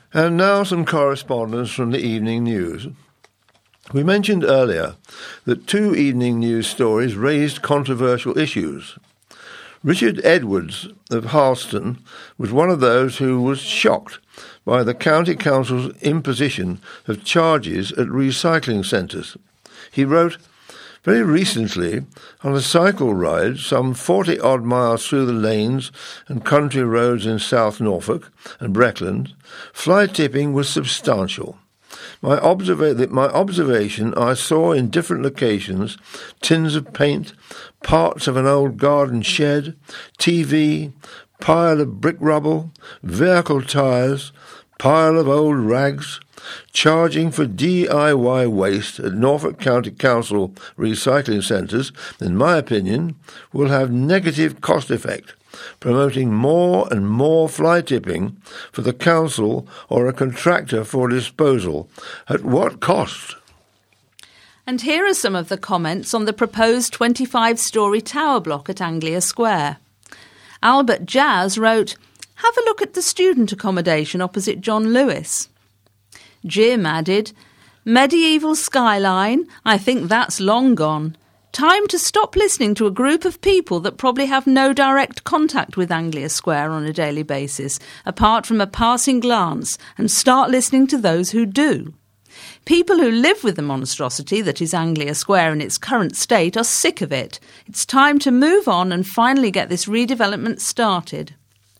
And now some correspondence from the Evening News. We mentioned earlier that 2 Evening News stories raised controversial issues. Richard Edwards of Harleston was one of those who was shocked by the County Council's imposition of charges at recycling centres. He wrote, "Very recently, on a cycle ride some 40-odd miles through the lanes and country roads in South Norfolk and Breckland, fly tipping was substantial. My observation, I saw in different locations tins of paint, parts of an old garden shed, TV, pile of brick rubble, vehicle tyres, pile of old rags. Charging for DIY waste at Norfolk County Council recycling centres, in my opinion, will have negative cost effect, promoting more and more fly tipping for the council or a contractor for disposal. At what cost?" And here are some of the comments on the proposed 25-storey tower block at Anglia Square. Albert Jazz wrote, "Have a look at the student accommodation opposite John Lewis." Jim added, "Medieval skyline, I think that's long gone. Time to stop listening to a group of people that probably have no direct contact with Anglia Square on a daily basis, apart from a passing glance, and start listening to those who do. People who live with the monstrosity that is Anglia Square in its current state are sick of it. It's time to move on and finally get this redevelopment started."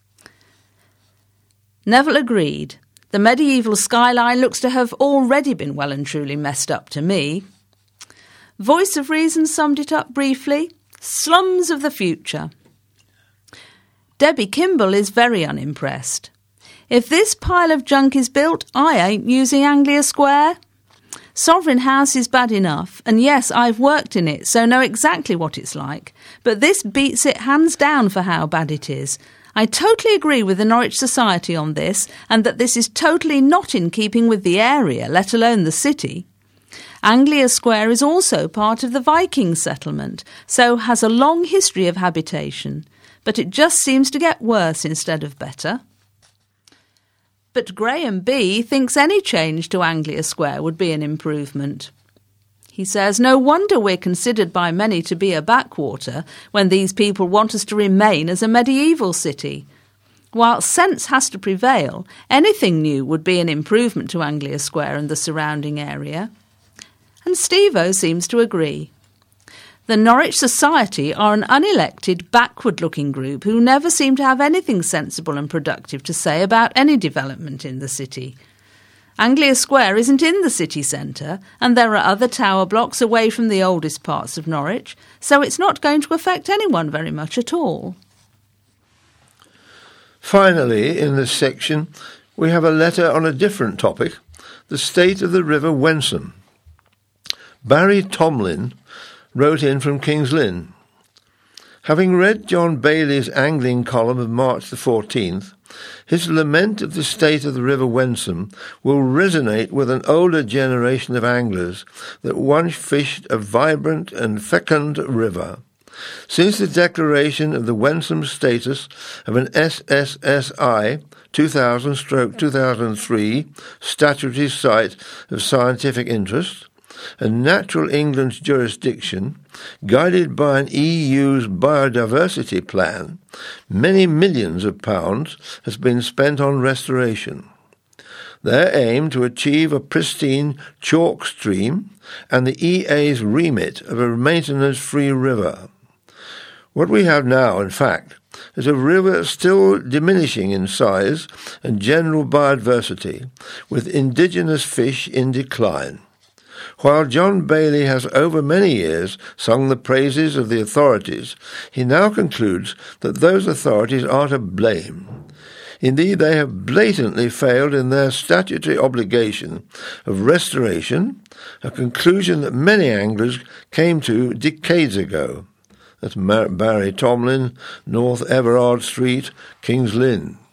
Neville agreed. "The medieval skyline looks to have already been well and truly messed up to me." Voice of Reason summed it up briefly. Slums of the future. Debbie Kimball is very unimpressed. "If this pile of junk is built, I ain't using Anglia Square. Sovereign House is bad enough, and yes, I've worked in it, so know exactly what it's like. But this beats it hands down for how bad it is. I totally agree with the Norwich Society on this, and that this is totally not in keeping with the area, let alone the city. Anglia Square is also part of the Viking settlement, so has a long history of habitation, but it just seems to get worse instead of better." But Graham B. thinks any change to Anglia Square would be an improvement. He says, "No wonder we're considered by many to be a backwater when these people want us to remain as a medieval city. While sense has to prevail, anything new would be an improvement to Anglia Square and the surrounding area." And Steve-O seems to agree. The Norwich Society are an unelected, backward-looking group who never seem to have anything sensible and productive to say about any development in the city. Anglia Square isn't in the city centre, and there are other tower blocks away from the oldest parts of Norwich, so it's not going to affect anyone very much at all. Finally, in this section, we have a letter on a different topic, the state of the River Wensum. Barry Tomlin wrote in from King's Lynn. "Having read John Bailey's angling column of March the 14th, his lament of the state of the River Wensum will resonate with an older generation of anglers that once fished a vibrant and fecund river. Since the declaration of the Wensum status of an SSSI 2000/2003 statutory site of scientific interest, and Natural England's jurisdiction, guided by an EU's biodiversity plan, many millions of pounds has been spent on restoration. Their aim to achieve a pristine chalk stream and the EA's remit of a maintenance-free river. What we have now, in fact, is a river still diminishing in size and general biodiversity, with indigenous fish in decline. While John Bailey has over many years sung the praises of the authorities, he now concludes that those authorities are to blame. Indeed, they have blatantly failed in their statutory obligation of restoration, a conclusion that many anglers came to decades ago." That's Barry Tomlin, North Everard Street, King's Lynn.